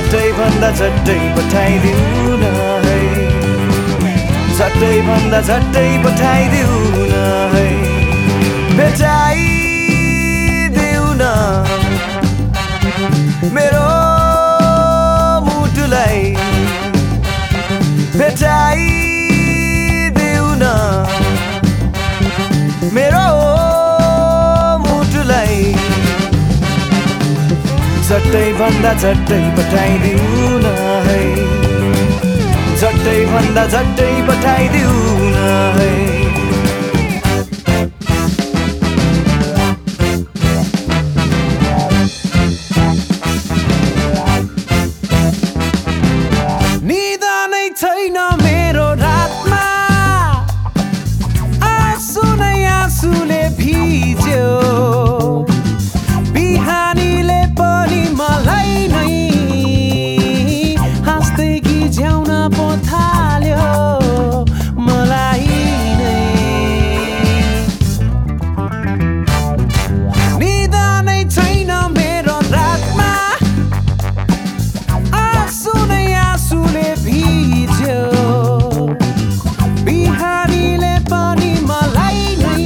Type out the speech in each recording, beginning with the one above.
झट्टै भन्दा झट्टै पठाइदिऊ न है झट्टै भन्दा झट्टै पठाइदिऊ न है भेटाइदेऊ न मेरो मुटुलाई भेटाइदेऊ न मेरो मुटुलाई झट्टै भन्दा झट्टै पठाइदिऊ न है झट्टै भन्दा झट्टै पठाइदिऊ न है निद नै छैन मेरो रातमा आँसु नै आँसुले भिज्यो बिहानीले पनि मलाई नै हाँस्दै गिज्याउन पो थाल्यो मलाई नै निद नै छैन मेरो रातमा आँसु नै आँसुले भिज्यो बिहानीले पनि मलाई नै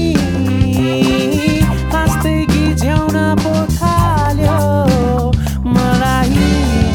हाँस्दै गिज्याउन पो थाल्यो मलाई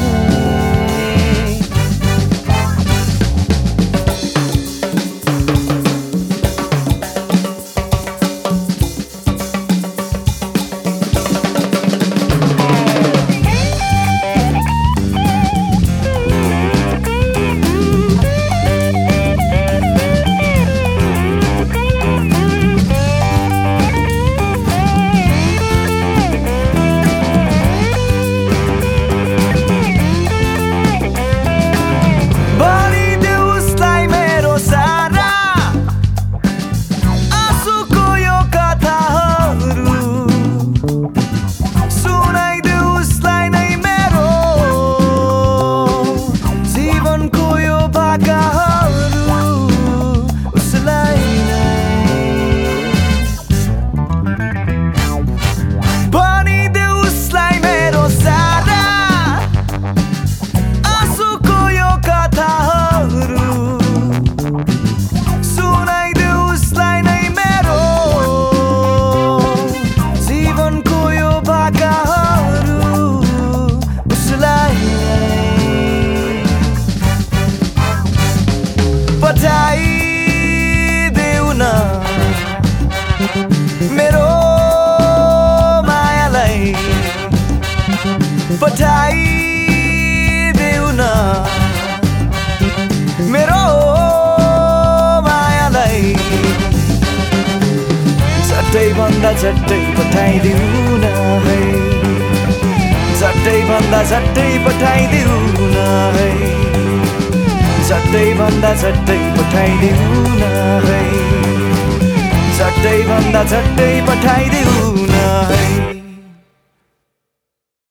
पठाइदेऊ न मेरो मायालाई पठाइदेऊ न मेरो मायालाई झट्टै भन्दा झट्टै पठाइदिऊ न है झट्टै भन्दा झट्टै पठाइदिऊ न है झट्टै भन्दा झट्टै पठाइदिऊ न है झट्टै भन्दा झट्टै पठाइदिऊ न है।